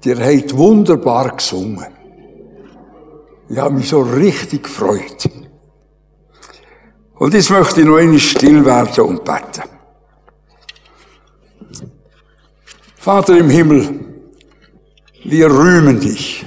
ihr habt wunderbar gesungen. Ich habe mich so richtig gefreut. Und jetzt möchte ich noch einmal still werden und beten. Vater im Himmel, wir rühmen dich.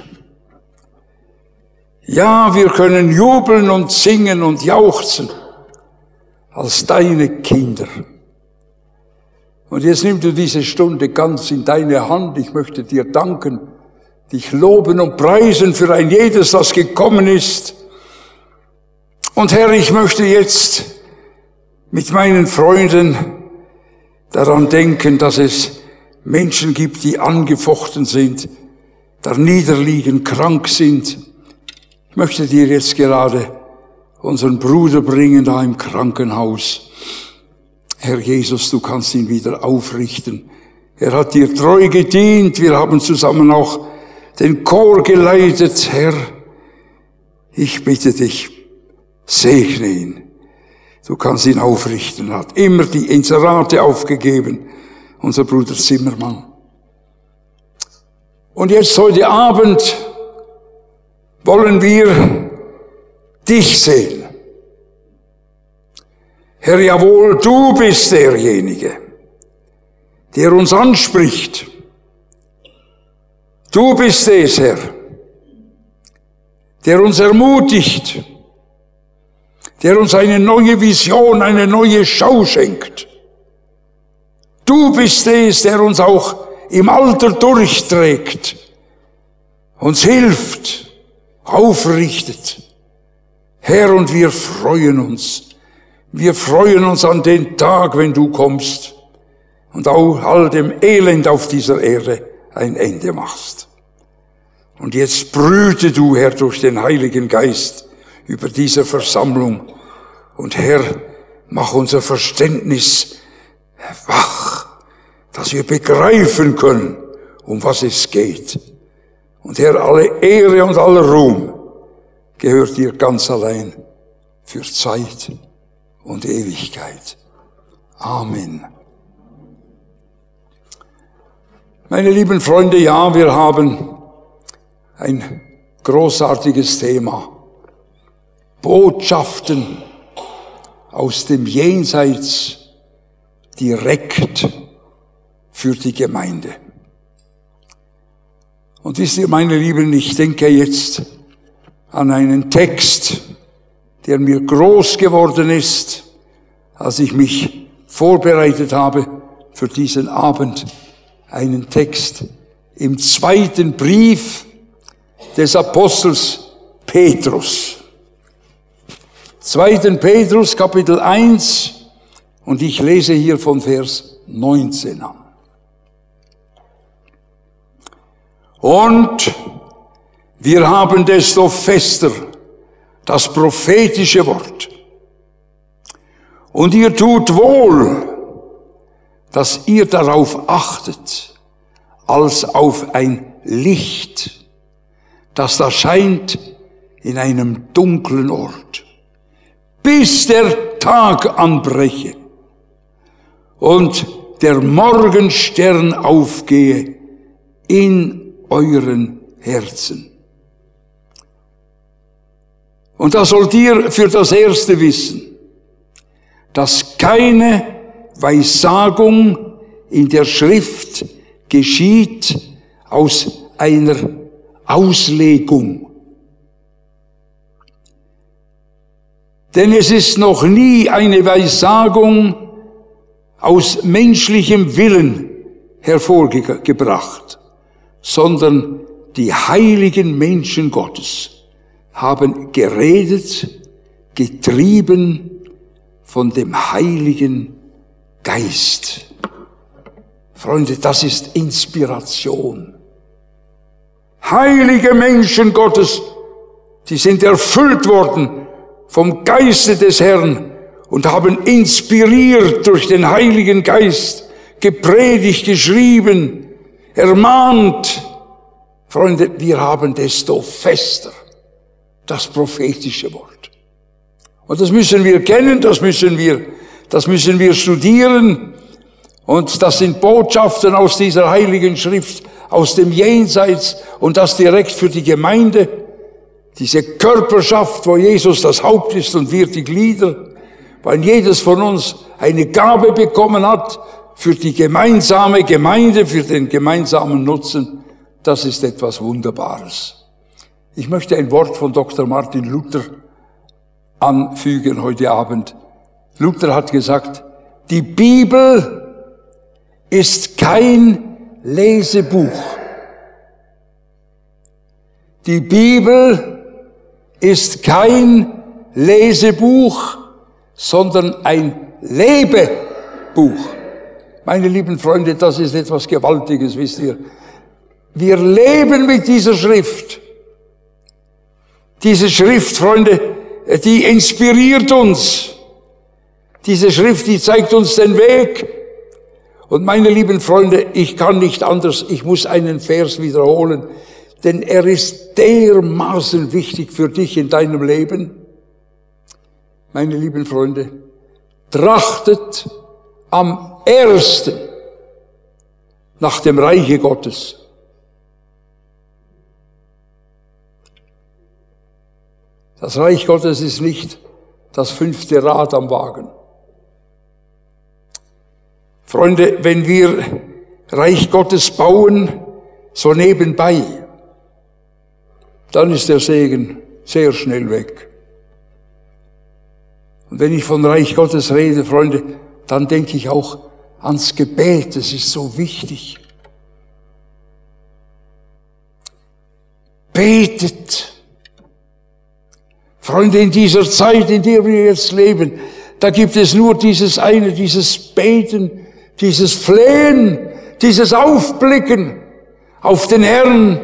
Ja, wir können jubeln und singen und jauchzen als deine Kinder. Und jetzt nimm du diese Stunde ganz in deine Hand. Ich möchte dir danken, dich loben und preisen für ein jedes, das gekommen ist. Und Herr, ich möchte jetzt mit meinen Freunden daran denken, dass es Menschen gibt, die angefochten sind, da niederliegen, krank sind. Ich möchte dir jetzt gerade unseren Bruder bringen, da im Krankenhaus. Herr Jesus, du kannst ihn wieder aufrichten. Er hat dir treu gedient. Wir haben zusammen auch den Chor geleitet. Herr, ich bitte dich, segne ihn. Du kannst ihn aufrichten. Er hat immer die Inserate aufgegeben, unser Bruder Zimmermann. Und jetzt heute Abend wollen wir dich sehen. Herr, jawohl, du bist derjenige, der uns anspricht. Du bist es, Herr, der uns ermutigt, der uns eine neue Vision, eine neue Schau schenkt. Du bist es, der uns auch im Alter durchträgt, uns hilft, aufrichtet. Herr, und wir freuen uns. Wir freuen uns an den Tag, wenn du kommst und auch all dem Elend auf dieser Erde ein Ende machst. Und jetzt brüte du, Herr, durch den Heiligen Geist über diese Versammlung. Und Herr, mach unser Verständnis wach, dass wir begreifen können, um was es geht. Und Herr, alle Ehre und aller Ruhm gehört dir ganz allein für Zeit und Ewigkeit. Amen. Meine lieben Freunde, ja, wir haben ein großartiges Thema. Botschaften aus dem Jenseits direkt für die Gemeinde. Und wisst ihr, meine Lieben, ich denke jetzt an einen Text, der mir groß geworden ist, als ich mich vorbereitet habe für diesen Abend. Einen Text im 2. Brief des Apostels Petrus. 2. Petrus, Kapitel 1, und ich lese hier von Vers 19 an. Und wir haben desto fester das prophetische Wort. Und ihr tut wohl, dass ihr darauf achtet, als auf ein Licht, das da scheint in einem dunklen Ort, bis der Tag anbreche und der Morgenstern aufgehe in euren Herzen. Und da sollt ihr für das Erste wissen, dass keine Weissagung in der Schrift geschieht aus einer Auslegung. Denn es ist noch nie eine Weissagung aus menschlichem Willen hervorgebracht, sondern die heiligen Menschen Gottes haben geredet, getrieben von dem Heiligen Geist. Freunde, das ist Inspiration. Heilige Menschen Gottes, die sind erfüllt worden vom Geiste des Herrn und haben inspiriert durch den Heiligen Geist, gepredigt, geschrieben, ermahnt. Freunde, wir haben desto fester das prophetische Wort. Und das müssen wir kennen, das müssen wir studieren. Und das sind Botschaften aus dieser Heiligen Schrift, aus dem Jenseits und das direkt für die Gemeinde. Diese Körperschaft, wo Jesus das Haupt ist und wir die Glieder, weil jedes von uns eine Gabe bekommen hat für die gemeinsame Gemeinde, für den gemeinsamen Nutzen. Das ist etwas Wunderbares. Ich möchte ein Wort von Dr. Martin Luther anfügen heute Abend. Luther hat gesagt, die Bibel ist kein Lesebuch. Die Bibel ist kein Lesebuch, sondern ein Lebebuch. Meine lieben Freunde, das ist etwas Gewaltiges, wisst ihr. Wir leben mit dieser Schrift. Diese Schrift, Freunde, die inspiriert uns. Diese Schrift, die zeigt uns den Weg. Und meine lieben Freunde, ich kann nicht anders, ich muss einen Vers wiederholen, denn er ist dermaßen wichtig für dich in deinem Leben. Meine lieben Freunde, trachtet am ersten nach dem Reiche Gottes. Das Reich Gottes ist nicht das 5. Rad am Wagen. Freunde, wenn wir Reich Gottes bauen, so nebenbei, dann ist der Segen sehr schnell weg. Und wenn ich von Reich Gottes rede, Freunde, dann denke ich auch ans Gebet. Das ist so wichtig. Betet. Freunde, in dieser Zeit, in der wir jetzt leben, da gibt es nur dieses Beten, dieses Flehen, dieses Aufblicken auf den Herrn.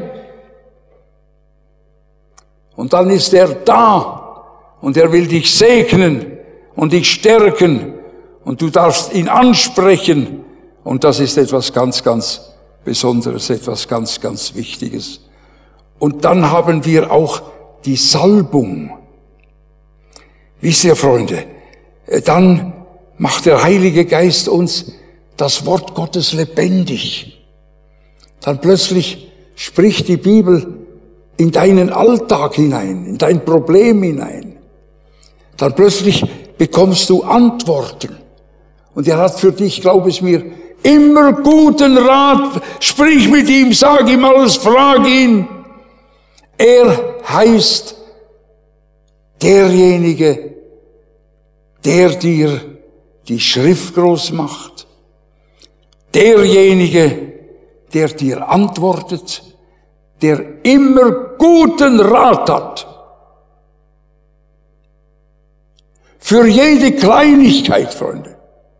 Und dann ist er da und er will dich segnen und dich stärken und du darfst ihn ansprechen. Und das ist etwas ganz, ganz Besonderes, etwas ganz, ganz Wichtiges. Und dann haben wir auch die Salbung. Wisst ihr, Freunde, dann macht der Heilige Geist uns das Wort Gottes lebendig. Dann plötzlich spricht die Bibel in deinen Alltag hinein, in dein Problem hinein. Dann plötzlich bekommst du Antworten. Und er hat für dich, glaub es mir, immer guten Rat. Sprich mit ihm, sag ihm alles, frag ihn. Er heißt derjenige, der dir die Schrift groß macht. Derjenige, der dir antwortet, der immer guten Rat hat. Für jede Kleinigkeit, Freunde.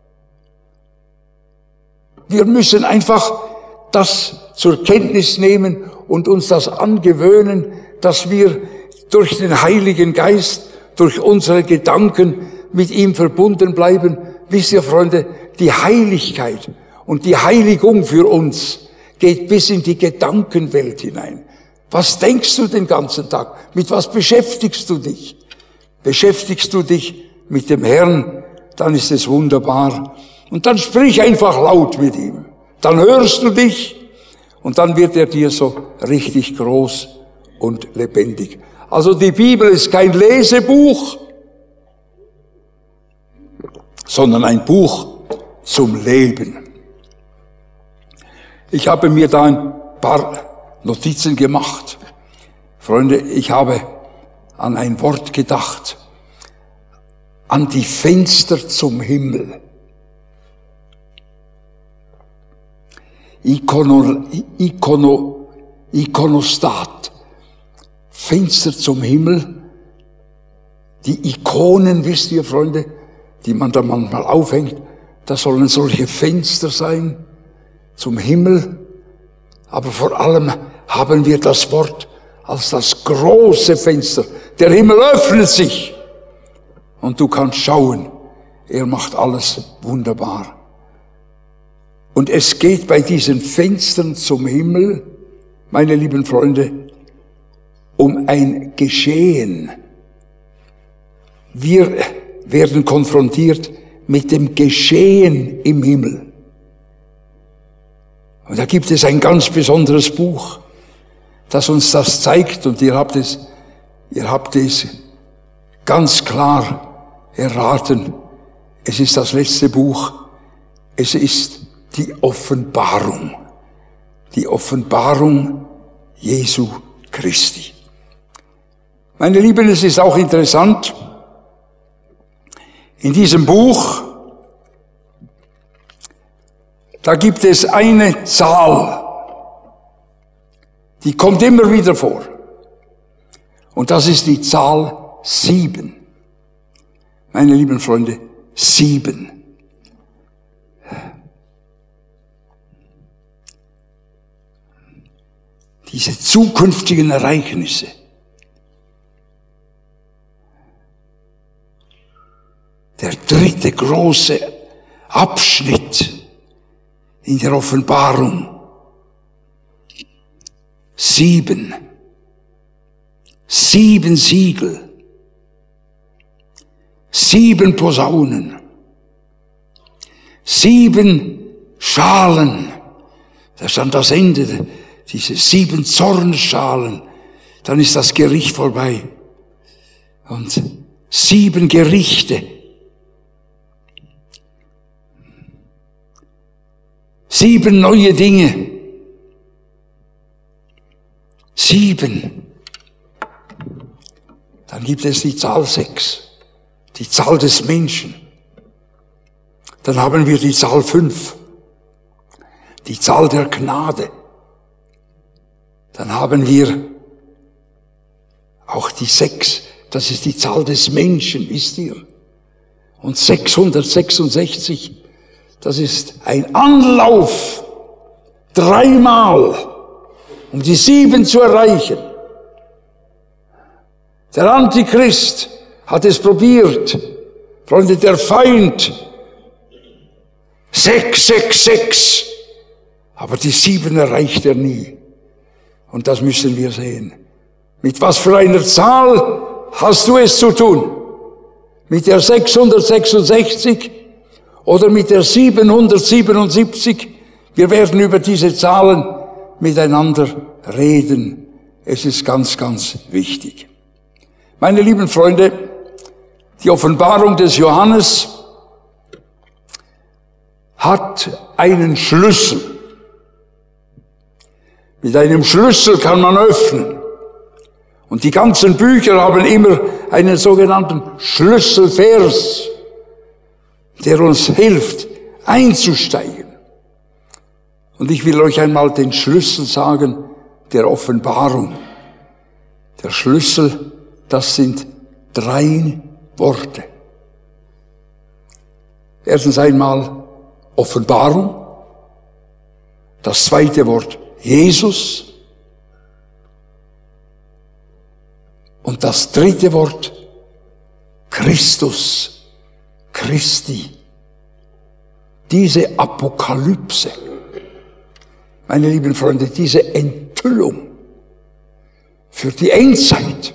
Wir müssen einfach das zur Kenntnis nehmen und uns das angewöhnen, dass wir durch den Heiligen Geist, durch unsere Gedanken mit ihm verbunden bleiben. Wisst ihr, Freunde, die Heiligkeit und die Heiligung für uns geht bis in die Gedankenwelt hinein. Was denkst du den ganzen Tag? Mit was beschäftigst du dich? Beschäftigst du dich mit dem Herrn, dann ist es wunderbar. Und dann sprich einfach laut mit ihm. Dann hörst du dich und dann wird er dir so richtig groß und lebendig. Also die Bibel ist kein Lesebuch, sondern ein Buch zum Leben. Ich habe mir da ein paar Notizen gemacht. Freunde, ich habe an ein Wort gedacht. An die Fenster zum Himmel. Ikonostat. Fenster zum Himmel. Die Ikonen, wisst ihr, Freunde, die man da manchmal aufhängt, das sollen solche Fenster sein zum Himmel. Aber vor allem haben wir das Wort als das große Fenster. Der Himmel öffnet sich und du kannst schauen. Er macht alles wunderbar. Und es geht bei diesen Fenstern zum Himmel, meine lieben Freunde, um ein Geschehen. Wir werden konfrontiert mit dem Geschehen im Himmel. Und da gibt es ein ganz besonderes Buch, das uns das zeigt, und ihr habt es ganz klar erraten. Es ist das letzte Buch. Es ist die Offenbarung Jesu Christi. Meine Lieben, es ist auch interessant, in diesem Buch, da gibt es eine Zahl, die kommt immer wieder vor. Und das ist die Zahl 7. Meine lieben Freunde, 7. Diese zukünftigen Ereignisse. Der dritte große Abschnitt in der Offenbarung. 7. 7 Siegel. 7 Posaunen. 7 Schalen. Da stand das Ende, diese 7 Zornschalen. Dann ist das Gericht vorbei. Und 7 Gerichte. 7 neue Dinge. 7. Dann gibt es die Zahl 6. Die Zahl des Menschen. Dann haben wir die Zahl 5. Die Zahl der Gnade. Dann haben wir auch die 6. Das ist die Zahl des Menschen, wisst ihr? Und 666. Das ist ein Anlauf, 3-mal, um die 7 zu erreichen. Der Antichrist hat es probiert. Freunde, der Feind. 666. Aber die 7 erreicht er nie. Und das müssen wir sehen. Mit was für einer Zahl hast du es zu tun? Mit der 666? Oder mit der 777, wir werden über diese Zahlen miteinander reden. Es ist ganz, ganz wichtig. Meine lieben Freunde, die Offenbarung des Johannes hat einen Schlüssel. Mit einem Schlüssel kann man öffnen. Und die ganzen Bücher haben immer einen sogenannten Schlüsselvers, der uns hilft, einzusteigen. Und ich will euch einmal den Schlüssel sagen der Offenbarung. Der Schlüssel, das sind 3 Worte. Erstens einmal Offenbarung. Das zweite Wort Jesus. Und das dritte Wort Christus. Christi. Diese Apokalypse, meine lieben Freunde, diese Enthüllung für die Endzeit,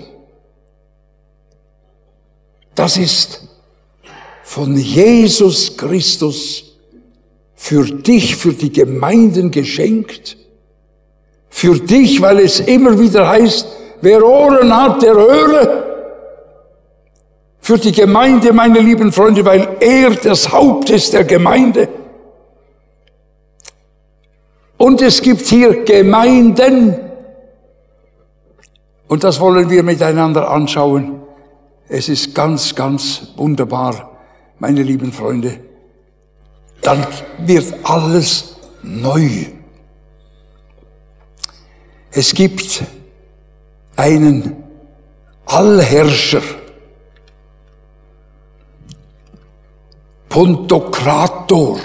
das ist von Jesus Christus für dich, für die Gemeinden geschenkt, für dich, weil es immer wieder heißt, wer Ohren hat, der höre. Für die Gemeinde, meine lieben Freunde, weil er das Haupt ist der Gemeinde. Und es gibt hier Gemeinden. Und das wollen wir miteinander anschauen. Es ist ganz, ganz wunderbar, meine lieben Freunde. Dann wird alles neu. Es gibt einen Allherrscher. Pontokrator,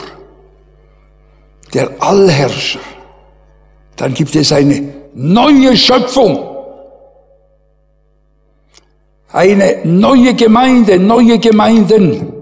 der Allherrscher. Dann gibt es eine neue Schöpfung. Eine neue Gemeinde, neue Gemeinden.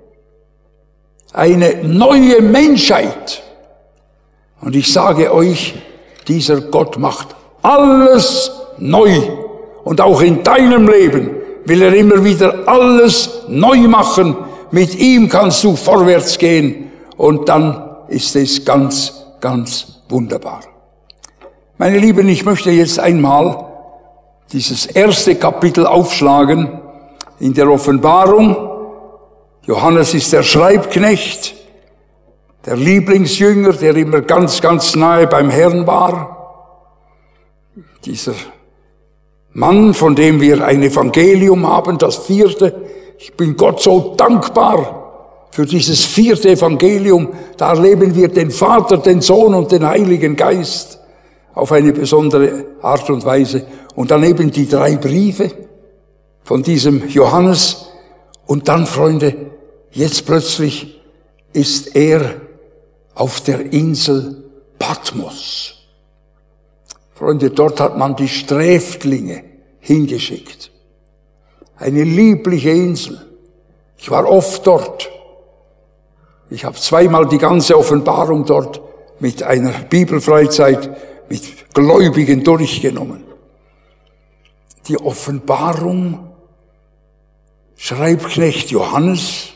Eine neue Menschheit. Und ich sage euch, dieser Gott macht alles neu. Und auch in deinem Leben will er immer wieder alles neu machen. Mit ihm kannst du vorwärts gehen und dann ist es ganz, ganz wunderbar. Meine Lieben, ich möchte jetzt einmal dieses erste Kapitel aufschlagen in der Offenbarung. Johannes ist der Schreibknecht, der Lieblingsjünger, der immer ganz, ganz nahe beim Herrn war. Dieser Mann, von dem wir ein Evangelium haben, das 4. Ich bin Gott so dankbar für dieses 4. Evangelium. Da erleben wir den Vater, den Sohn und den Heiligen Geist auf eine besondere Art und Weise. Und dann eben die 3 Briefe von diesem Johannes. Und dann, Freunde, jetzt plötzlich ist er auf der Insel Patmos. Freunde, dort hat man die Sträflinge hingeschickt. Eine liebliche Insel. Ich war oft dort. Ich habe 2-mal die ganze Offenbarung dort mit einer Bibelfreizeit mit Gläubigen durchgenommen. Die Offenbarung, Schreibknecht Johannes,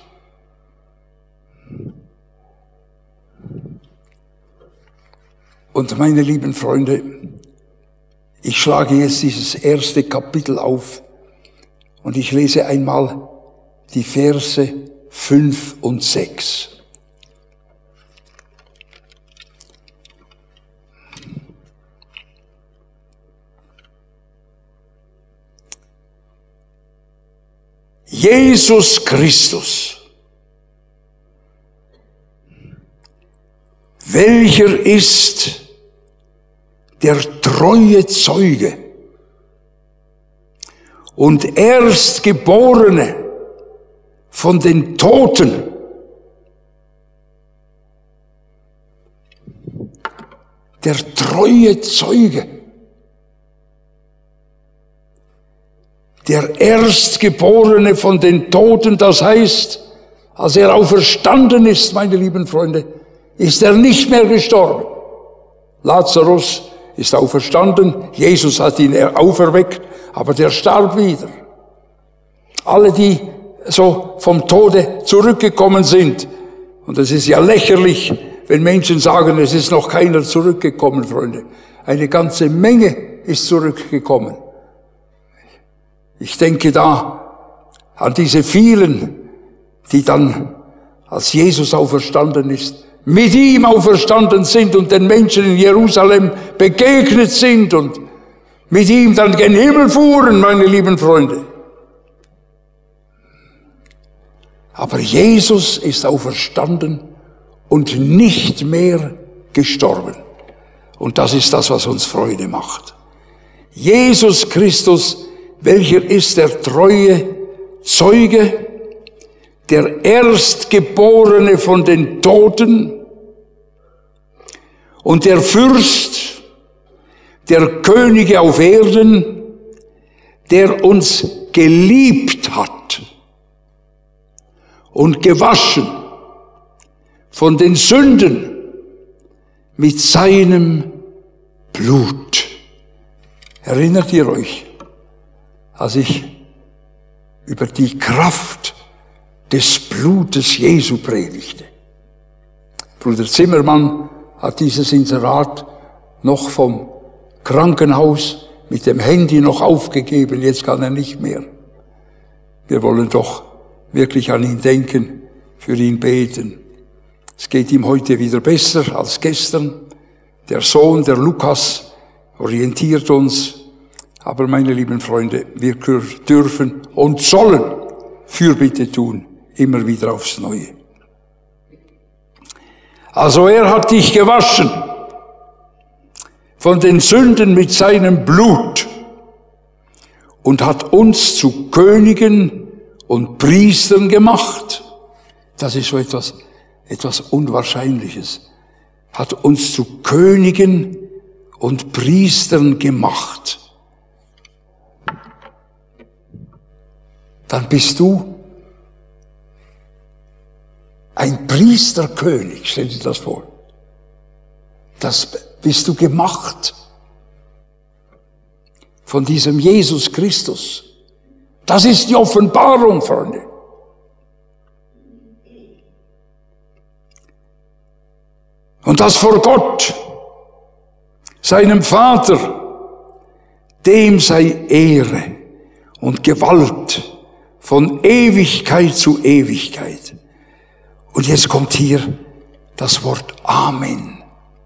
und meine lieben Freunde, ich schlage jetzt dieses erste Kapitel auf und ich lese einmal die Verse 5 und 6. Jesus Christus, welcher ist der treue Zeuge und Erstgeborene von den Toten, der treue Zeuge, der Erstgeborene von den Toten, das heißt, als er auferstanden ist, meine lieben Freunde, ist er nicht mehr gestorben. Lazarus ist auferstanden, Jesus hat ihn auferweckt, aber der starb wieder. Alle, die so vom Tode zurückgekommen sind, und es ist ja lächerlich, wenn Menschen sagen, es ist noch keiner zurückgekommen, Freunde. Eine ganze Menge ist zurückgekommen. Ich denke da an diese vielen, die dann, als Jesus auferstanden ist, mit ihm auferstanden sind und den Menschen in Jerusalem begegnet sind und mit ihm dann gen Himmel fuhren, meine lieben Freunde. Aber Jesus ist auferstanden und nicht mehr gestorben. Und das ist das, was uns Freude macht. Jesus Christus, welcher ist der treue Zeuge, der Erstgeborene von den Toten und der Fürst der Könige auf Erden, der uns geliebt hat und gewaschen von den Sünden mit seinem Blut. Erinnert ihr euch, als ich über die Kraft des Blutes Jesu predigte? Bruder Zimmermann hat dieses Inserat noch vom Krankenhaus mit dem Handy noch aufgegeben, jetzt kann er nicht mehr. Wir wollen doch wirklich an ihn denken, für ihn beten. Es geht ihm heute wieder besser als gestern. Der Sohn, der Lukas, orientiert uns. Aber meine lieben Freunde, wir dürfen und sollen Fürbitte tun, immer wieder aufs Neue. Also er hat dich gewaschen von den Sünden mit seinem Blut und hat uns zu Königen und Priestern gemacht. Das ist so etwas Unwahrscheinliches. Hat uns zu Königen und Priestern gemacht. Dann bist du ein Priesterkönig, stell dir das vor. Das bist du gemacht von diesem Jesus Christus. Das ist die Offenbarung, Freunde. Und das vor Gott seinem Vater, dem sei Ehre und Gewalt von Ewigkeit zu Ewigkeit. Und jetzt kommt hier das Wort Amen.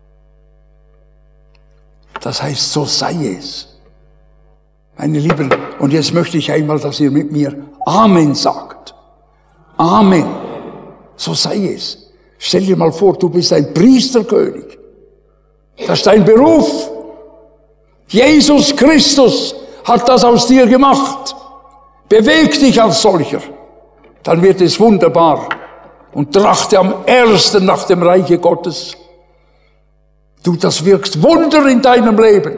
Das heißt, so sei es. Meine Lieben, und jetzt möchte ich einmal, dass ihr mit mir Amen sagt. Amen. So sei es. Stell dir mal vor, du bist ein Priesterkönig. Das ist dein Beruf. Jesus Christus hat das aus dir gemacht. Beweg dich als solcher. Dann wird es wunderbar. Und trachte am ersten nach dem Reiche Gottes. Du, das wirkst Wunder in deinem Leben.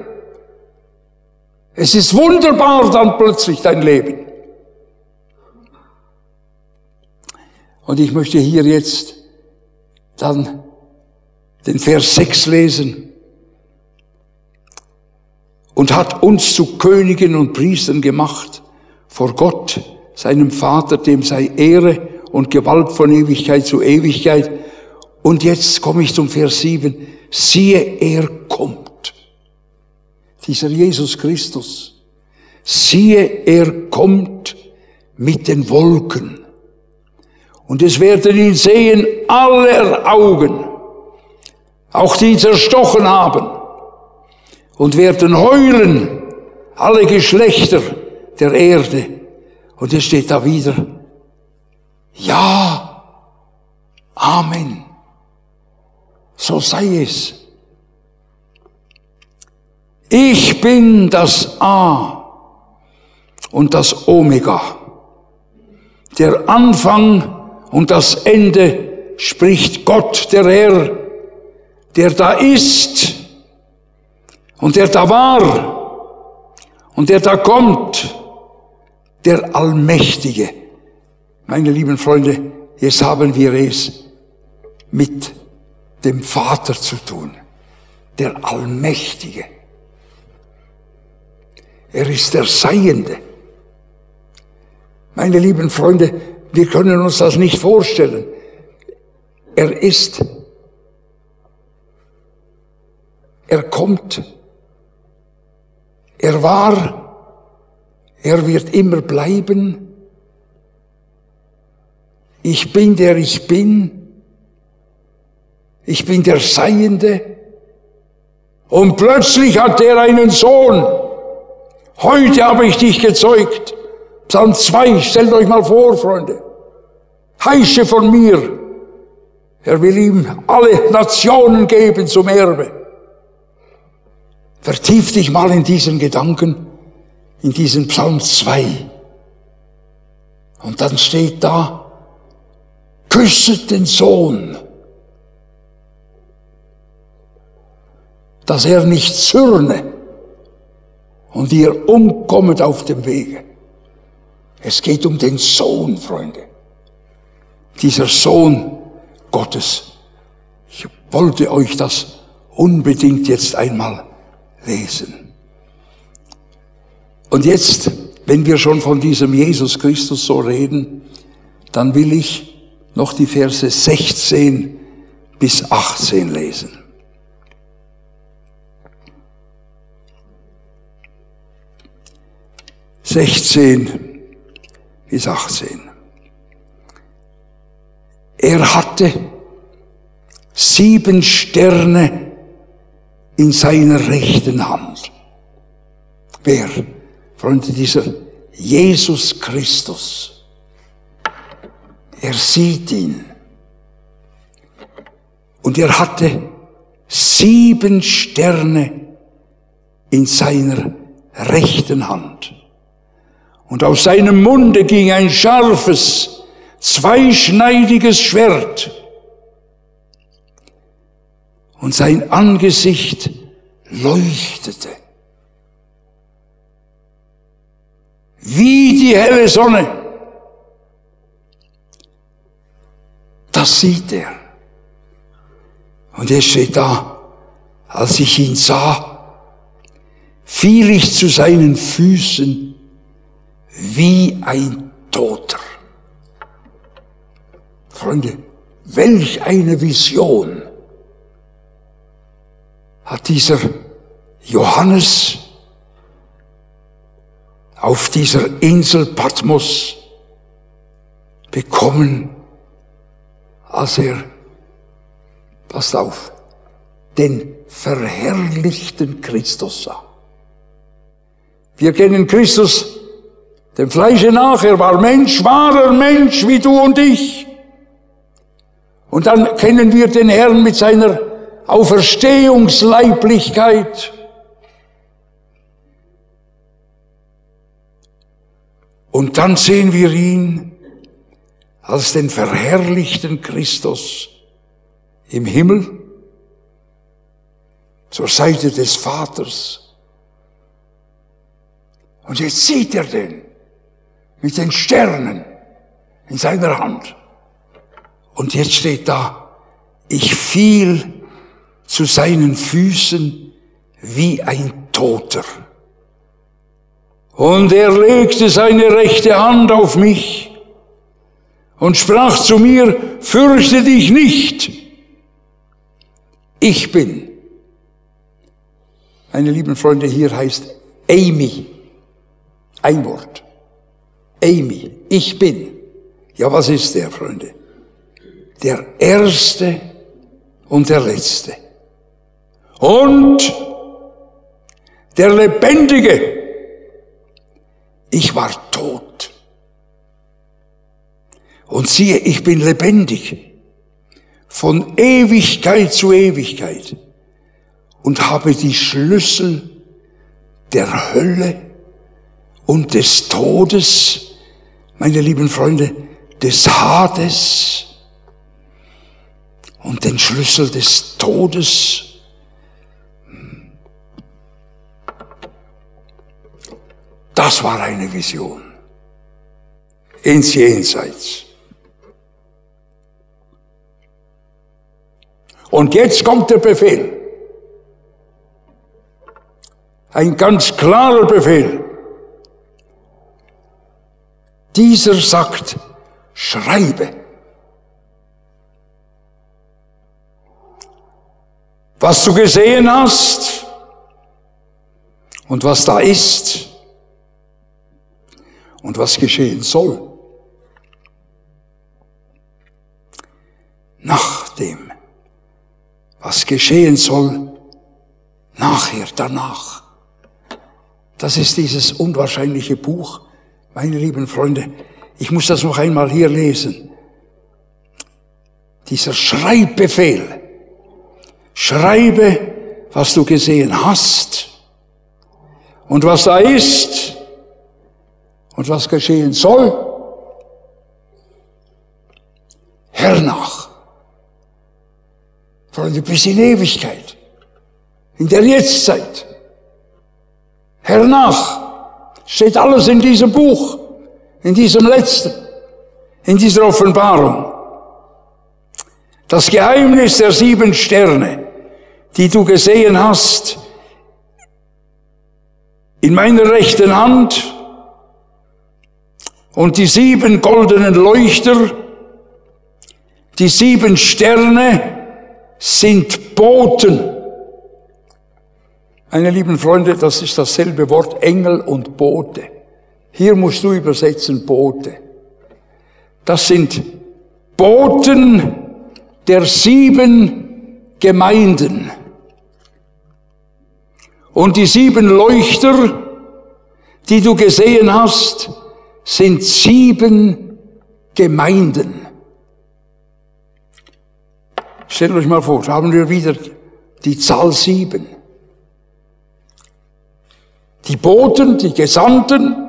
Es ist wunderbar dann plötzlich dein Leben. Und ich möchte hier jetzt dann den Vers 6 lesen. Und hat uns zu Königen und Priestern gemacht vor Gott, seinem Vater, dem sei Ehre und Gewalt von Ewigkeit zu Ewigkeit. Und jetzt komme ich zum Vers 7. Siehe, er kommt. Dieser Jesus Christus. Siehe, er kommt mit den Wolken. Und es werden ihn sehen aller Augen, auch die zerstochen haben, und werden heulen alle Geschlechter der Erde. Und es steht da wieder, ja, Amen. So sei es. Ich bin das A und das Omega, der Anfang und das Ende, spricht Gott, der Herr, der da ist und der da war und der da kommt, der Allmächtige. Meine lieben Freunde, jetzt haben wir es mit dem Vater zu tun, der Allmächtige. Er ist der Seiende. Meine lieben Freunde, wir können uns das nicht vorstellen. Er ist, er kommt, er war, er wird immer bleiben. Ich bin der ich bin. Ich bin der Seiende. Und plötzlich hat er einen Sohn. Heute habe ich dich gezeugt. Psalm 2, stellt euch mal vor, Freunde. Heische von mir. Er will ihm alle Nationen geben zum Erbe. Vertief dich mal in diesen Gedanken, in diesen Psalm 2. Und dann steht da, küsset den Sohn, dass er nicht zürne und ihr umkommet auf dem Wege. Es geht um den Sohn, Freunde. Dieser Sohn Gottes. Ich wollte euch das unbedingt jetzt einmal lesen. Und jetzt, wenn wir schon von diesem Jesus Christus so reden, dann will ich noch die Verse 16 bis 18 lesen. bis 18. Er hatte 7 Sterne in seiner rechten Hand. Wer? Freunde, dieser Jesus Christus. Er sieht ihn. Und er hatte 7 Sterne in seiner rechten Hand. Und aus seinem Munde ging ein scharfes, zweischneidiges Schwert. Und sein Angesicht leuchtete wie die helle Sonne. Das sieht er. Und es steht da, als ich ihn sah, fiel ich zu seinen Füßen wie ein Toter. Freunde, welch eine Vision hat dieser Johannes auf dieser Insel Patmos bekommen, als er, passt auf, den verherrlichten Christus sah. Wir kennen Christus dem Fleische nach, er war Mensch, wahrer Mensch wie du und ich. Und dann kennen wir den Herrn mit seiner Auferstehungsleiblichkeit. Und dann sehen wir ihn als den verherrlichten Christus im Himmel, zur Seite des Vaters. Und jetzt sieht er den mit den Sternen in seiner Hand. Und jetzt steht da, ich fiel zu seinen Füßen wie ein Toter. Und er legte seine rechte Hand auf mich und sprach zu mir, fürchte dich nicht, ich bin. Meine lieben Freunde, hier heißt Amy, ein Wort. Amy, ich bin. Ja, was ist der, Freunde? Der Erste und der Letzte. Und der Lebendige. Ich war tot. Und siehe, ich bin lebendig. Von Ewigkeit zu Ewigkeit. Und habe die Schlüssel der Hölle und des Todes, meine lieben Freunde, des Hades und den Schlüssel des Todes. Das war eine Vision. Ins Jenseits. Und jetzt kommt der Befehl. Ein ganz klarer Befehl. Dieser sagt, schreibe. Was du gesehen hast und was da ist und was geschehen soll. Nach dem, was geschehen soll, nachher, danach. Das ist dieses unwahrscheinliche Buch, meine lieben Freunde. Ich muss das noch einmal hier lesen. Dieser Schreibbefehl. Schreibe, was du gesehen hast und was da ist und was geschehen soll. Hernach. Freunde, bis in Ewigkeit. In der Jetztzeit. Hernach. Steht alles in diesem Buch. In diesem letzten. In dieser Offenbarung. Das Geheimnis der 7 Sterne, die du gesehen hast, in meiner rechten Hand, und die 7 goldenen Leuchter, die 7 Sterne sind Boten. Meine lieben Freunde, das ist dasselbe Wort, Engel und Bote. Hier musst du übersetzen, Bote. Das sind Boten der 7 Gemeinden. Und die 7 Leuchter, die du gesehen hast, sind 7 Gemeinden. Stellt euch mal vor, haben wir wieder die Zahl 7. Die Boten, die Gesandten.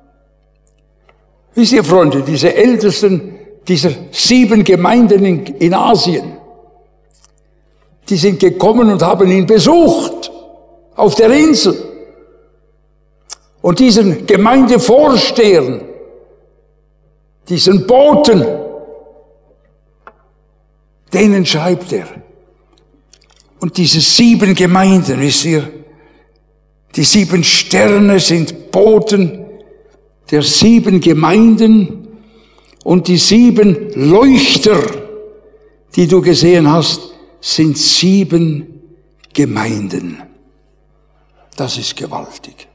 Wisst ihr, Freunde, diese Ältesten dieser 7 Gemeinden in Asien, die sind gekommen und haben ihn besucht auf der Insel. Und diesen Gemeindevorstehern, diesen Boten, denen schreibt er. Und diese 7 Gemeinden, wisst ihr, die 7 Sterne sind Boten der 7 Gemeinden und die 7 Leuchter, die du gesehen hast, sind 7 Gemeinden. Das ist gewaltig.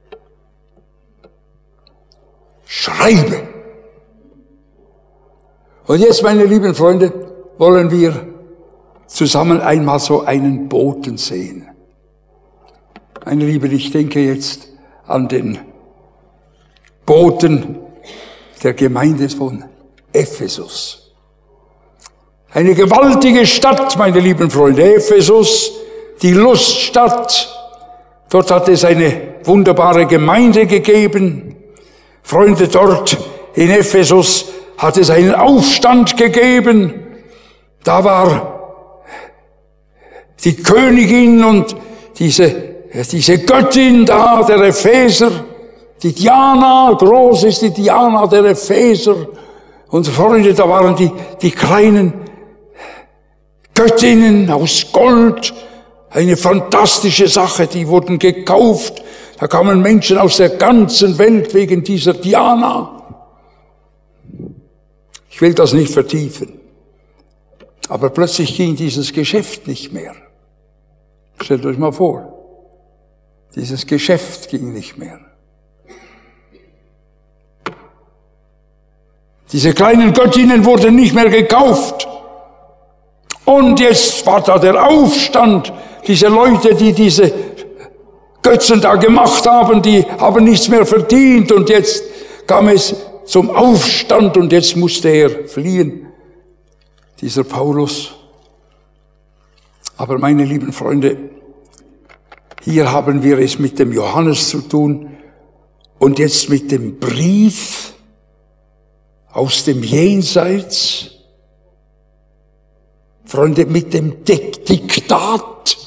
Schreibe. Und jetzt, meine lieben Freunde, wollen wir zusammen einmal so einen Boten sehen. Meine Lieben, ich denke jetzt an den Boten der Gemeinde von Ephesus. Eine gewaltige Stadt, meine lieben Freunde. Ephesus, die Luststadt. Dort hat es eine wunderbare Gemeinde gegeben. Freunde, dort in Ephesus hat es einen Aufstand gegeben. Da war die Königin und diese Göttin da, der Epheser, die Diana, groß ist die Diana der Epheser. Und Freunde, da waren die kleinen Göttinnen aus Gold. Eine fantastische Sache, die wurden gekauft. Da kamen Menschen aus der ganzen Welt wegen dieser Diana. Ich will das nicht vertiefen. Aber plötzlich ging dieses Geschäft nicht mehr. Stellt euch mal vor. Dieses Geschäft ging nicht mehr. Diese kleinen Göttinnen wurden nicht mehr gekauft. Und jetzt war da der Aufstand. Diese Leute, die diese Götzen da gemacht haben, die haben nichts mehr verdient. Und jetzt kam es zum Aufstand und jetzt musste er fliehen, dieser Paulus. Aber meine lieben Freunde, hier haben wir es mit dem Johannes zu tun und jetzt mit dem Brief aus dem Jenseits. Freunde, mit dem Diktat.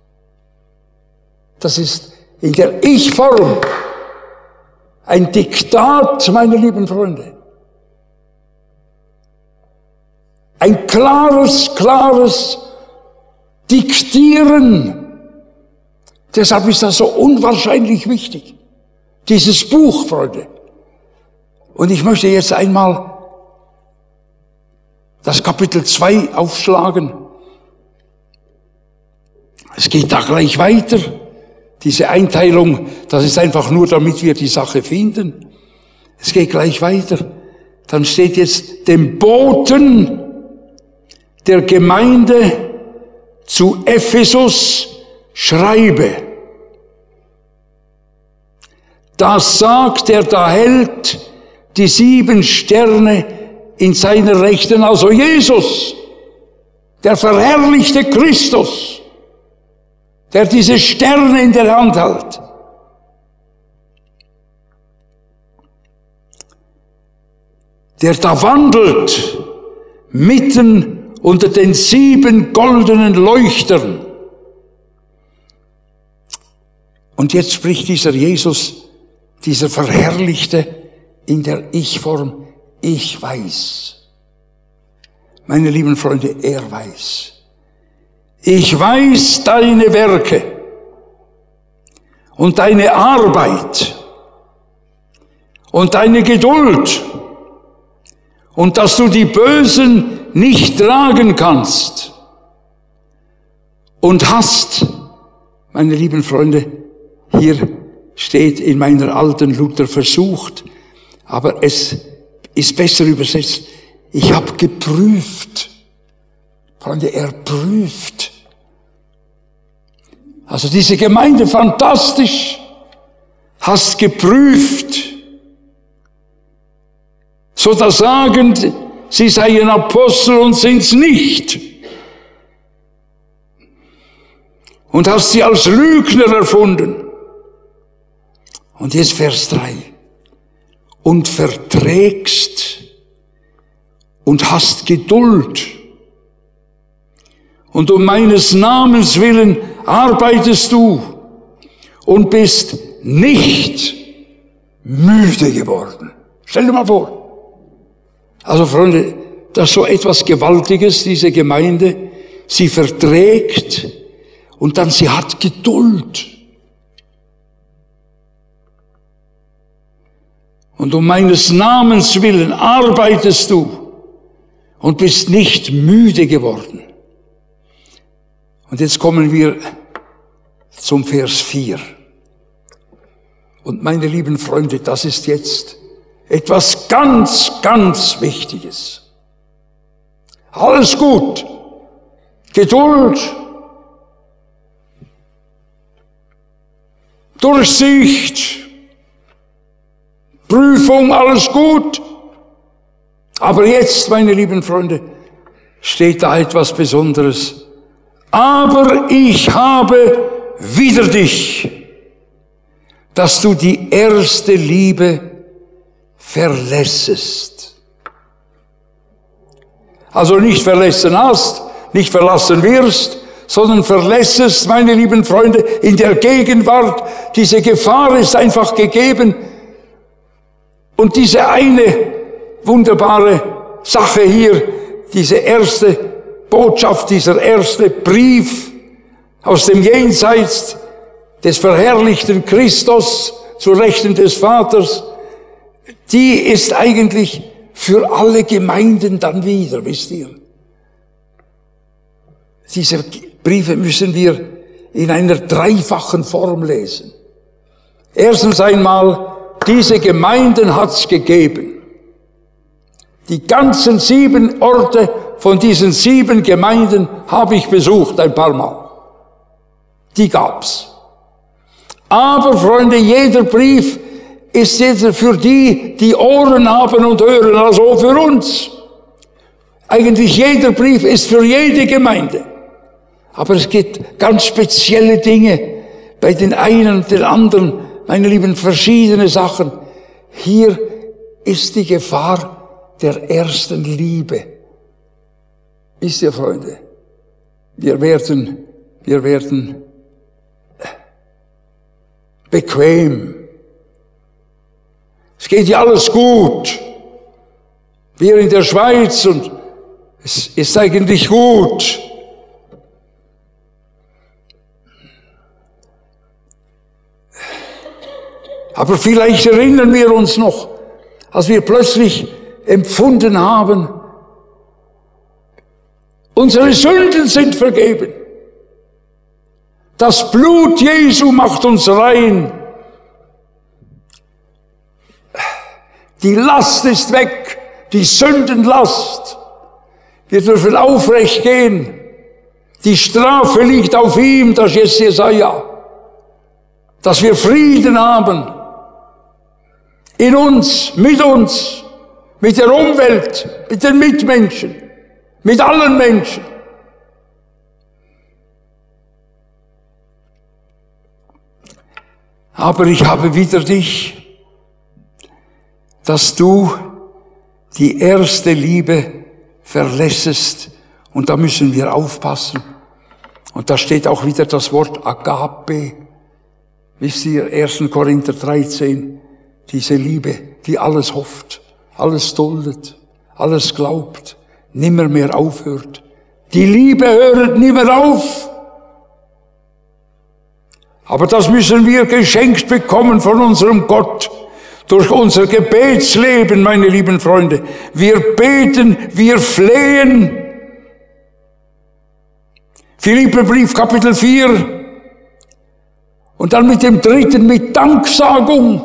Das ist in der Ich-Form ein Diktat, meine lieben Freunde. Ein klares Diktieren. Deshalb ist das so unwahrscheinlich wichtig. Dieses Buch, Freunde. Und ich möchte jetzt einmal das Kapitel 2 aufschlagen. Es geht da gleich weiter. Diese Einteilung, das ist einfach nur, damit wir die Sache finden. Es geht gleich weiter. Dann steht jetzt dem Boten der Gemeinde zu Ephesus schreibe. Das sagt, der da hält die 7 Sterne in seiner Rechten, also Jesus, der verherrlichte Christus, der diese Sterne in der Hand hält. Der da wandelt mitten unter den 7 goldenen Leuchtern. Und jetzt spricht dieser Jesus, dieser Verherrlichte in der Ich-Form, ich weiß. Meine lieben Freunde, er weiß. Ich weiß deine Werke und deine Arbeit und deine Geduld und dass du die Bösen nicht tragen kannst und hast, meine lieben Freunde, hier steht in meiner alten Luther versucht, aber es ist besser übersetzt, ich habe geprüft. Freunde, er prüft. Also diese Gemeinde, fantastisch, hast geprüft. So da sagen, sie seien Apostel und sind's nicht. Und hast sie als Lügner erfunden. Und jetzt Vers 3. Und verträgst und hast Geduld. Und um meines Namens willen arbeitest du und bist nicht müde geworden. Stell dir mal vor. Also Freunde, das ist so etwas Gewaltiges, diese Gemeinde. Sie verträgt und dann sie hat Geduld. Und um meines Namens willen arbeitest du und bist nicht müde geworden. Und jetzt kommen wir zum Vers 4. Und meine lieben Freunde, das ist jetzt etwas ganz, ganz Wichtiges. Alles gut. Geduld. Durchsicht. Prüfung, alles gut. Aber jetzt, meine lieben Freunde, steht da etwas Besonderes. Aber ich habe wider dich, dass du die erste Liebe verlässest. Also nicht verlassen hast, nicht verlassen wirst, sondern verlässest, meine lieben Freunde, in der Gegenwart. Diese Gefahr ist einfach gegeben. Und diese eine wunderbare Sache hier, diese erste Botschaft, dieser erste Brief aus dem Jenseits des verherrlichten Christus zu Rechten des Vaters, die ist eigentlich für alle Gemeinden dann wieder, wisst ihr. Diese Briefe müssen wir in einer dreifachen Form lesen. Erstens einmal, diese Gemeinden hat's gegeben. Die ganzen 7 Orte von diesen 7 Gemeinden habe ich besucht ein paar Mal. Die gab's. Aber, Freunde, jeder Brief ist jetzt für die, die Ohren haben und hören, also für uns. Eigentlich jeder Brief ist für jede Gemeinde. Aber es gibt ganz spezielle Dinge bei den einen und den anderen, meine Lieben, verschiedene Sachen. Hier ist die Gefahr der ersten Liebe. Wisst ihr, Freunde, wir werden bequem. Es geht ja alles gut. Wir in der Schweiz und es ist eigentlich gut. Aber vielleicht erinnern wir uns noch, als wir plötzlich empfunden haben, unsere Sünden sind vergeben. Das Blut Jesu macht uns rein. Die Last ist weg, die Sündenlast. Wir dürfen aufrecht gehen. Die Strafe liegt auf ihm, das ist Jesaja. Dass wir Frieden haben. In uns, mit der Umwelt, mit den Mitmenschen, mit allen Menschen. Aber ich habe wider dich, dass du die erste Liebe verlässest. Und da müssen wir aufpassen. Und da steht auch wieder das Wort Agape. Wisst ihr, 1. Korinther 13, diese Liebe, die alles hofft, alles duldet, alles glaubt, nimmer mehr aufhört. Die Liebe hört nimmer auf. Aber das müssen wir geschenkt bekommen von unserem Gott. Durch unser Gebetsleben, meine lieben Freunde. Wir beten, wir flehen. Philipperbrief Kapitel 4. Und dann mit dem 3. mit Danksagung.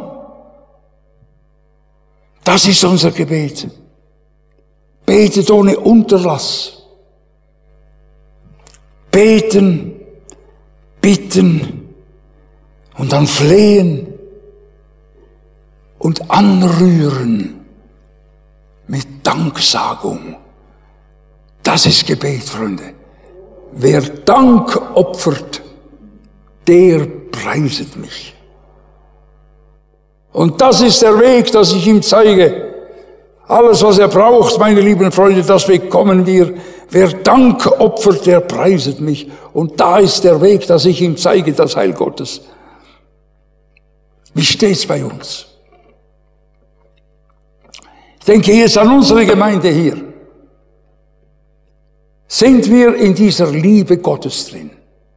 Das ist unser Gebet. Betet ohne Unterlass. Beten, bitten und dann flehen und anrühren mit Danksagung. Das ist Gebet, Freunde. Wer Dank opfert, der preiset mich. Und das ist der Weg, dass ich ihm zeige. Alles, was er braucht, meine lieben Freunde, das bekommen wir. Wer Dank opfert, der preiset mich. Und da ist der Weg, dass ich ihm zeige, das Heil Gottes. Wie steht's bei uns? Ich denke jetzt an unsere Gemeinde hier. Sind wir in dieser Liebe Gottes drin?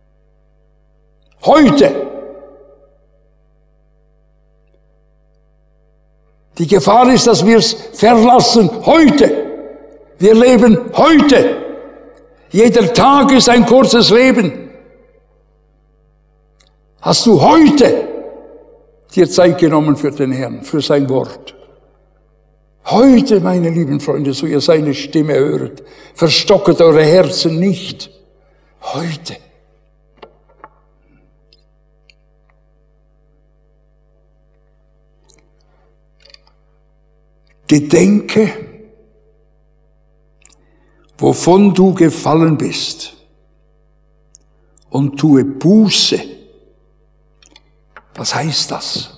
Heute. Die Gefahr ist, dass wir es verlassen. Heute. Wir leben heute. Jeder Tag ist ein kurzes Leben. Hast du heute dir Zeit genommen für den Herrn, für sein Wort. Heute, meine lieben Freunde, so ihr seine Stimme höret, verstocket eure Herzen nicht. Heute. Gedenke, wovon du gefallen bist, und tue Buße. Was heißt das?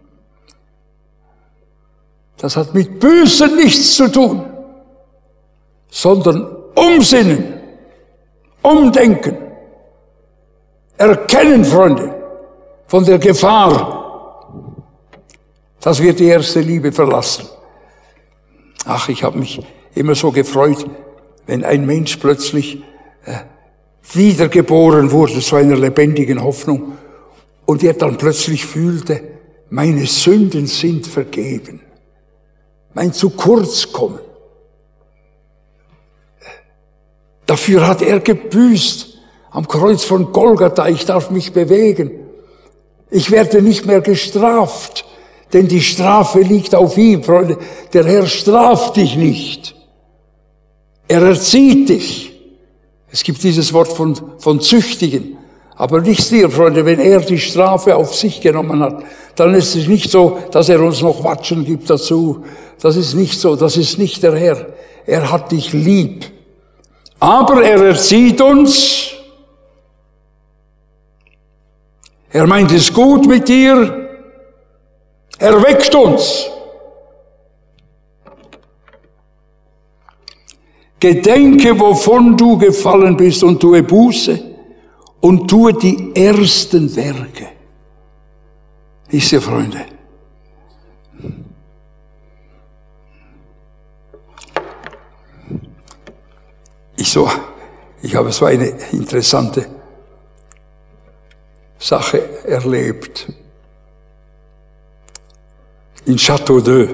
Das hat mit Büßen nichts zu tun, sondern umsinnen, umdenken, erkennen, Freunde, von der Gefahr, dass wir die erste Liebe verlassen. Ach, ich habe mich immer so gefreut, wenn ein Mensch plötzlich wiedergeboren wurde zu einer lebendigen Hoffnung und er dann plötzlich fühlte, meine Sünden sind vergeben. Mein zu kurz kommen. Dafür hat er gebüßt am Kreuz von Golgatha. Ich darf mich bewegen. Ich werde nicht mehr gestraft, denn die Strafe liegt auf ihm, Freunde. Der Herr straft dich nicht. Er erzieht dich. Es gibt dieses Wort von züchtigen. Aber nicht dir, Freunde, wenn er die Strafe auf sich genommen hat, dann ist es nicht so, dass er uns noch Watschen gibt dazu. Das ist nicht so, das ist nicht der Herr. Er hat dich lieb. Aber er erzieht uns. Er meint es gut mit dir. Er weckt uns. Gedenke, wovon du gefallen bist, und tue Buße und tue die ersten Werke. Wisst ihr, Freunde? Ich habe so eine interessante Sache erlebt. In Château-d'Œx.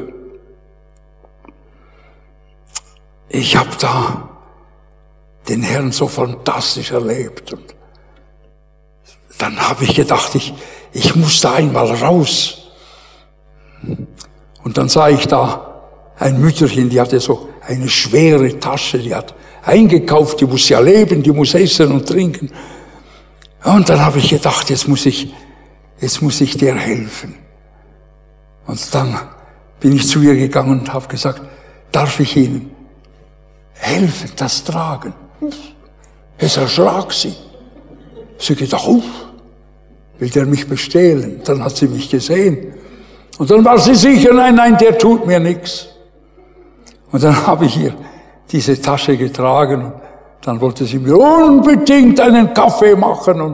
Ich habe da den Herrn so fantastisch erlebt. Und dann habe ich gedacht, ich muss da einmal raus. Und dann sah ich da ein Mütterchen, die hatte so eine schwere Tasche, die hat eingekauft, die muss ja leben, die muss essen und trinken. Und dann habe ich gedacht, jetzt muss ich dir helfen. Und dann bin ich zu ihr gegangen und habe gesagt, darf ich Ihnen helfen, das tragen? Es erschrak sie. Sie gedacht, will der mich bestehlen? Dann hat sie mich gesehen. Und dann war sie sicher, nein, der tut mir nichts. Und dann habe ich ihr diese Tasche getragen und dann wollte sie mir unbedingt einen Kaffee machen. Und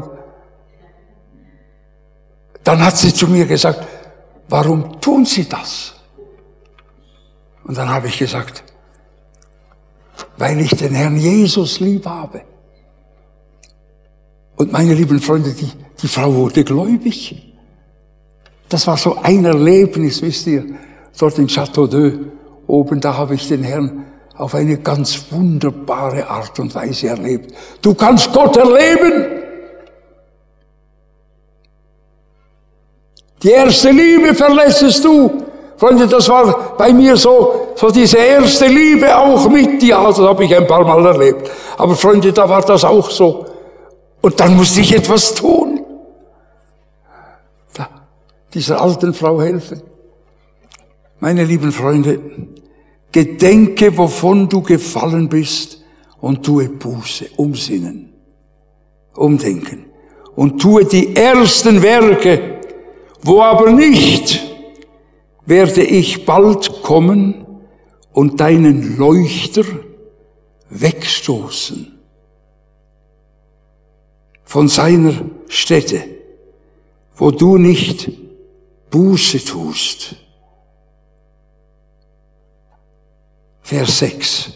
dann hat sie zu mir gesagt, warum tun Sie das? Und dann habe ich gesagt, weil ich den Herrn Jesus lieb habe. Und meine lieben Freunde, die Frau wurde gläubig. Das war so ein Erlebnis, wisst ihr, dort in Château-d'Œx oben, da habe ich den Herrn auf eine ganz wunderbare Art und Weise erlebt. Du kannst Gott erleben. Die erste Liebe verlässest du. Freunde, das war bei mir so diese erste Liebe auch mit dir. Also das habe ich ein paar Mal erlebt. Aber Freunde, da war das auch so. Und dann musste ich etwas tun. Dieser alten Frau helfen. Meine lieben Freunde, gedenke, wovon du gefallen bist, und tue Buße, umsinnen, umdenken. Und tue die ersten Werke, wo aber nicht, werde ich bald kommen und deinen Leuchter wegstoßen von seiner Stätte, wo du nicht Buße tust. Vers 6.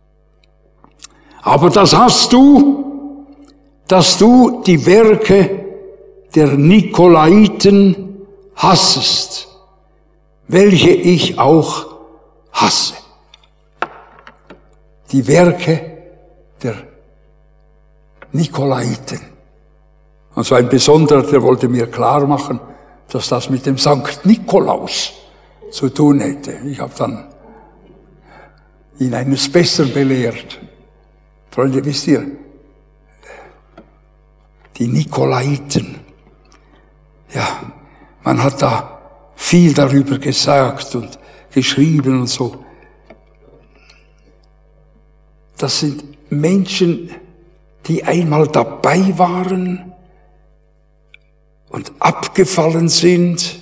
Aber das hast du, dass du die Werke der Nikolaiten hassest, welche ich auch hasse. Die Werke der Nikolaiten. Und so ein Besonderer, der wollte mir klar machen, dass das mit dem Sankt Nikolaus zu tun hätte. Ich habe dann ihn eines Besseren belehrt. Freunde, wisst ihr, die Nikolaiten, ja, man hat da viel darüber gesagt und geschrieben und so. Das sind Menschen, die einmal dabei waren und abgefallen sind.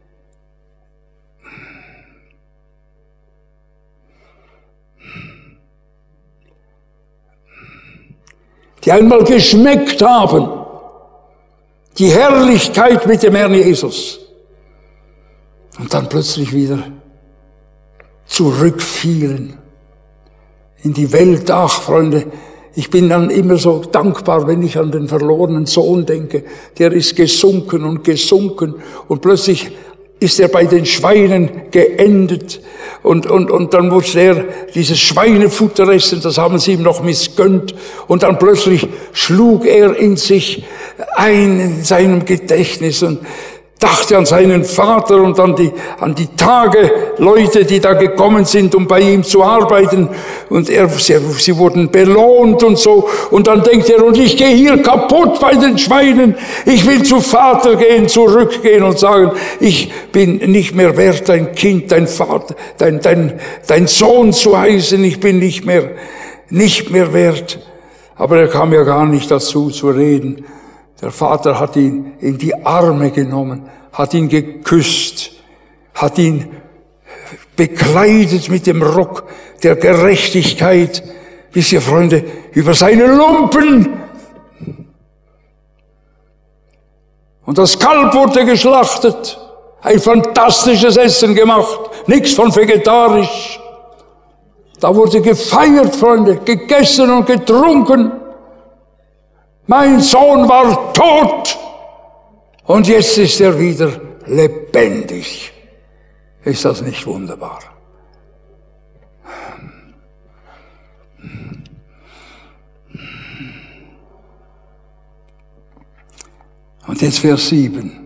Die einmal geschmeckt haben, die Herrlichkeit mit dem Herrn Jesus. Und dann plötzlich wieder zurückfielen in die Welt. Ach, Freunde, ich bin dann immer so dankbar, wenn ich an den verlorenen Sohn denke. Der ist gesunken und plötzlich ist er bei den Schweinen geendet und dann musste er dieses Schweinefutter essen, das haben sie ihm noch missgönnt und dann plötzlich schlug er in sich ein in seinem Gedächtnis und dachte an seinen Vater und an die Tageleute, die da gekommen sind, um bei ihm zu arbeiten. Und sie wurden belohnt und so. Und dann denkt er, und ich gehe hier kaputt bei den Schweinen. Ich will zu Vater gehen, zurückgehen und sagen, ich bin nicht mehr wert, dein Kind, dein Vater, dein Sohn zu heißen. Ich bin nicht mehr wert. Aber er kam ja gar nicht dazu zu reden. Der Vater hat ihn in die Arme genommen, hat ihn geküsst, hat ihn bekleidet mit dem Rock der Gerechtigkeit. Wisst ihr, Freunde, über seine Lumpen. Und das Kalb wurde geschlachtet. Ein fantastisches Essen gemacht. Nichts von vegetarisch. Da wurde gefeiert, Freunde, gegessen und getrunken. Mein Sohn war tot und jetzt ist er wieder lebendig. Ist das nicht wunderbar? Und jetzt Vers 7.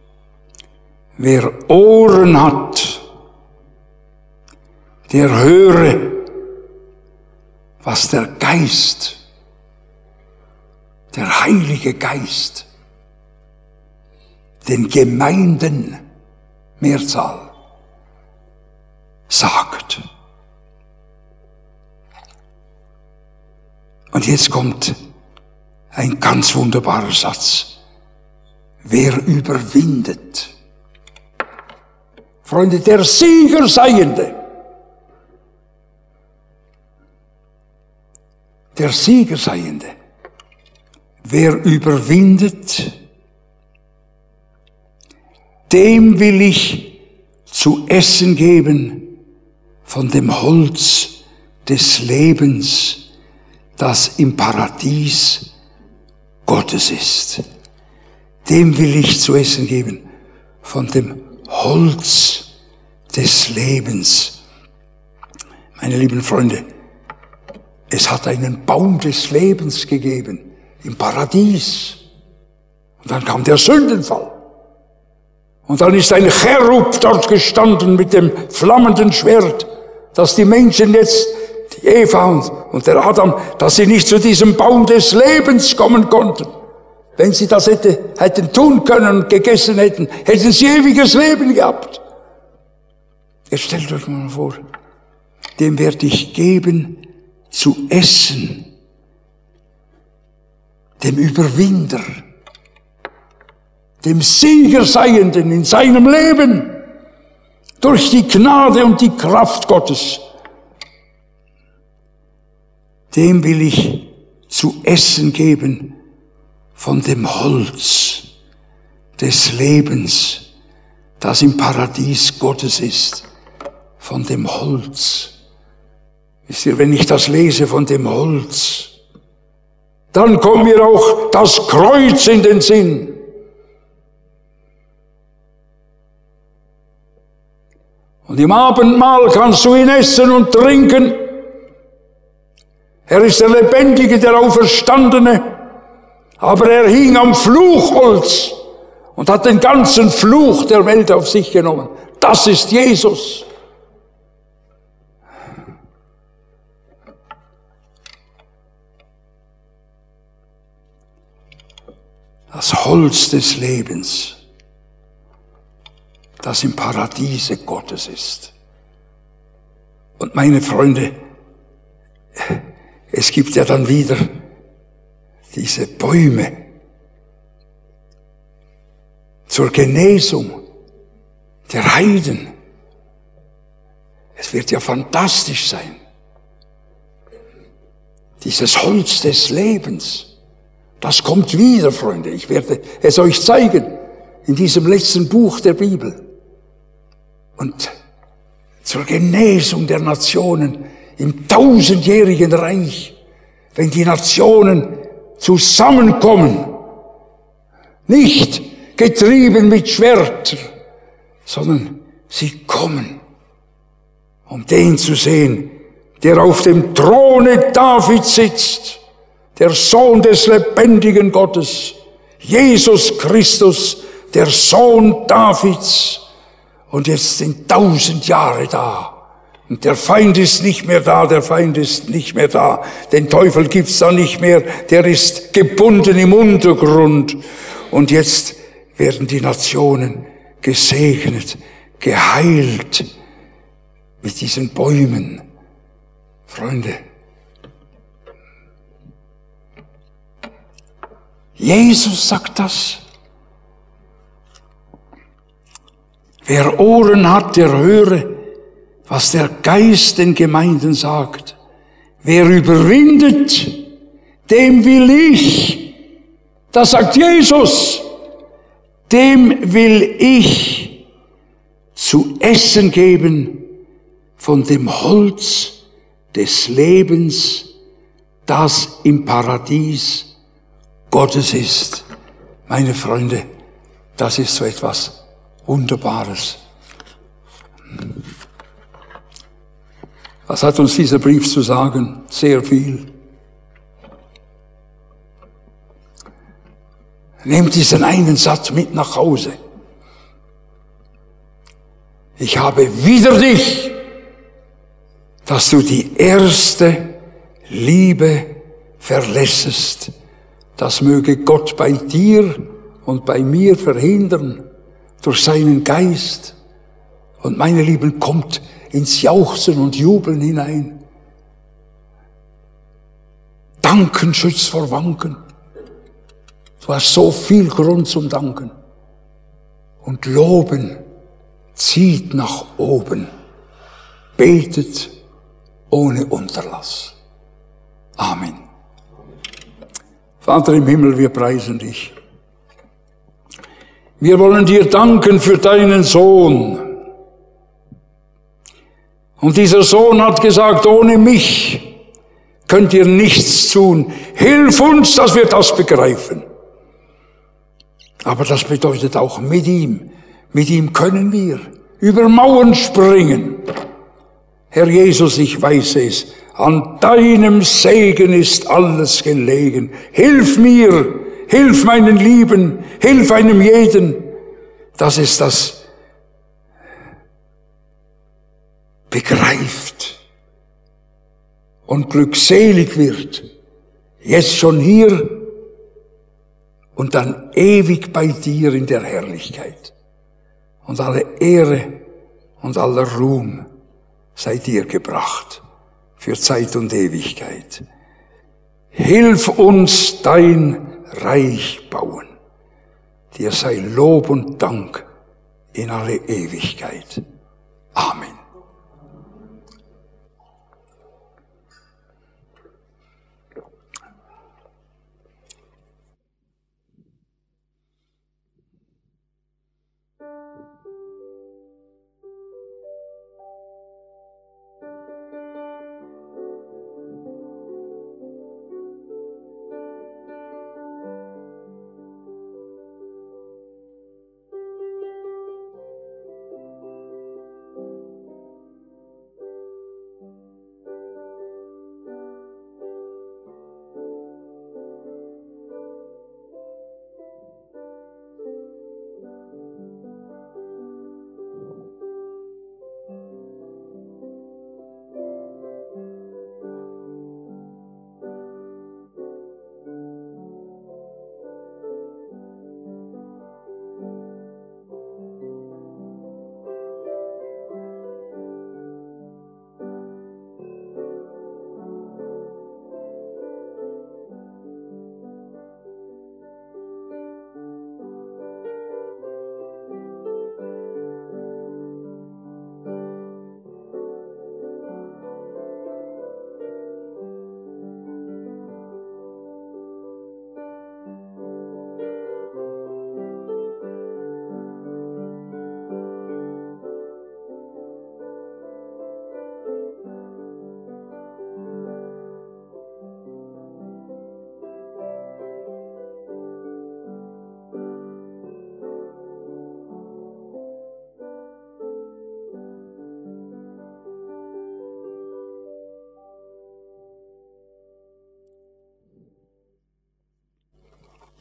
Wer Ohren hat, der höre, was der Geist, der Heilige Geist, den Gemeinden, Mehrzahl, sagt. Und jetzt kommt ein ganz wunderbarer Satz. Wer überwindet? Freunde, der Siegerseiende. Der Siegerseiende. Wer überwindet, dem will ich zu essen geben von dem Holz des Lebens, das im Paradies Gottes ist. Dem will ich zu essen geben von dem Holz des Lebens. Meine lieben Freunde, es hat einen Baum des Lebens gegeben im Paradies. Und dann kam der Sündenfall. Und dann ist ein Cherub dort gestanden mit dem flammenden Schwert, dass die Menschen jetzt, die Eva und der Adam, dass sie nicht zu diesem Baum des Lebens kommen konnten. Wenn sie das hätten tun können und gegessen hätten, hätten sie ewiges Leben gehabt. Jetzt stellt euch mal vor, dem werde ich geben zu essen, dem Überwinder, dem Siegerseienden in seinem Leben, durch die Gnade und die Kraft Gottes. Dem will ich zu essen geben von dem Holz des Lebens, das im Paradies Gottes ist, von dem Holz. Wisst ihr, wenn ich das lese von dem Holz, dann kommt mir auch das Kreuz in den Sinn. Und im Abendmahl kannst du ihn essen und trinken. Er ist der Lebendige, der Auferstandene, aber er hing am Fluchholz und hat den ganzen Fluch der Welt auf sich genommen. Das ist Jesus. Das Holz des Lebens, das im Paradiese Gottes ist. Und meine Freunde, es gibt ja dann wieder diese Bäume zur Genesung der Heiden. Es wird ja fantastisch sein. Dieses Holz des Lebens, das kommt wieder, Freunde. Ich werde es euch zeigen in diesem letzten Buch der Bibel. Und zur Genesung der Nationen im tausendjährigen Reich, wenn die Nationen zusammenkommen, nicht getrieben mit Schwertern, sondern sie kommen, um den zu sehen, der auf dem Throne Davids sitzt, der Sohn des lebendigen Gottes, Jesus Christus, der Sohn Davids. Und jetzt sind 1000 Jahre da. Und der Feind ist nicht mehr da, der Feind ist nicht mehr da. Den Teufel gibt's da nicht mehr, der ist gebunden im Untergrund. Und jetzt werden die Nationen gesegnet, geheilt mit diesen Bäumen. Freunde, Jesus sagt das. Wer Ohren hat, der höre, was der Geist den Gemeinden sagt. Wer überwindet, dem will ich, das sagt Jesus, dem will ich zu essen geben von dem Holz des Lebens, das im Paradies Gottes ist. Meine Freunde, das ist so etwas Wunderbares. Was hat uns dieser Brief zu sagen? Sehr viel. Nehmt diesen einen Satz mit nach Hause. Ich habe wider dich, dass du die erste Liebe verlässest. Das möge Gott bei dir und bei mir verhindern durch seinen Geist. Und meine Lieben, kommt ins Jauchzen und Jubeln hinein. Danken schützt vor Wanken. Du hast so viel Grund zum Danken. Und Loben zieht nach oben. Betet ohne Unterlass. Amen. Vater im Himmel, wir preisen dich. Wir wollen dir danken für deinen Sohn. Und dieser Sohn hat gesagt, ohne mich könnt ihr nichts tun. Hilf uns, dass wir das begreifen. Aber das bedeutet auch mit ihm können wir über Mauern springen. Herr Jesus, ich weiß es, an deinem Segen ist alles gelegen. Hilf mir, hilf meinen Lieben, hilf einem jeden, dass es das begreift und glückselig wird, jetzt schon hier und dann ewig bei dir in der Herrlichkeit. Und alle Ehre und aller Ruhm sei dir gebracht für Zeit und Ewigkeit. Hilf uns dein Reich bauen. Dir sei Lob und Dank in alle Ewigkeit. Amen.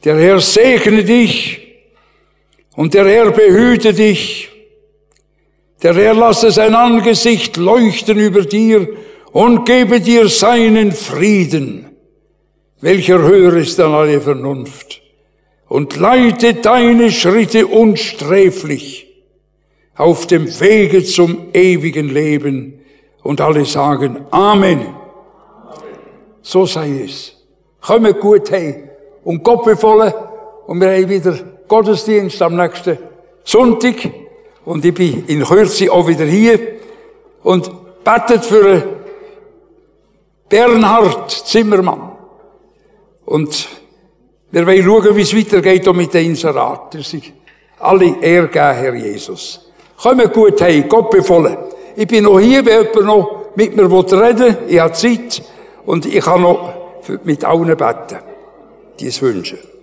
Der Herr segne dich und der Herr behüte dich. Der Herr lasse sein Angesicht leuchten über dir und gebe dir seinen Frieden, welcher höher ist an alle Vernunft, und leite deine Schritte unsträflich auf dem Wege zum ewigen Leben. Und alle sagen Amen. Amen. So sei es. Kommt gut heim und Gott befohlen. Und wir haben wieder Gottesdienst am nächsten Sonntag. Und ich bin in Kürze auch wieder hier. Und betet für Bernhard Zimmermann. Und wir wollen schauen, wie es weitergeht auch mit den Inseraten. Das sind alle Ehre geben, Herr Jesus. Kommt gut heim, Gott befohlen. Ich bin noch hier, wenn jemand noch mit mir reden will. Ich habe Zeit und ich kann noch mit allen beten, die es wünschen.